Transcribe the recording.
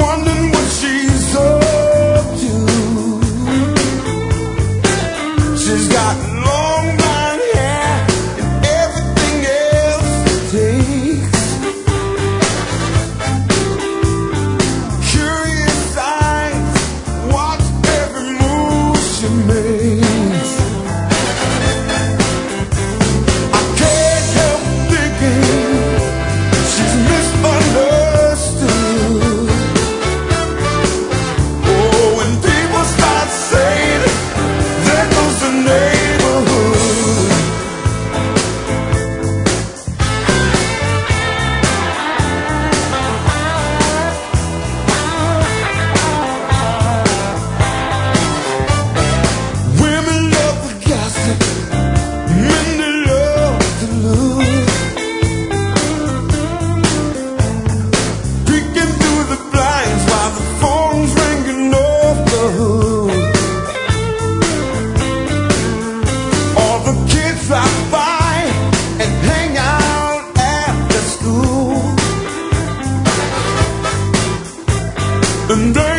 wondering what she's up to. She's got long blonde hair and everything else it takes. Curious eyes watch every move she makes. I can't help thinking she's misunderstood. Oh, when people start saying, there goes the neighborhood. Women love the gossip, men they love to lose. Peeking through the blinds while the phone's ringing off the hood. All the kids drop by and hang out after school, and they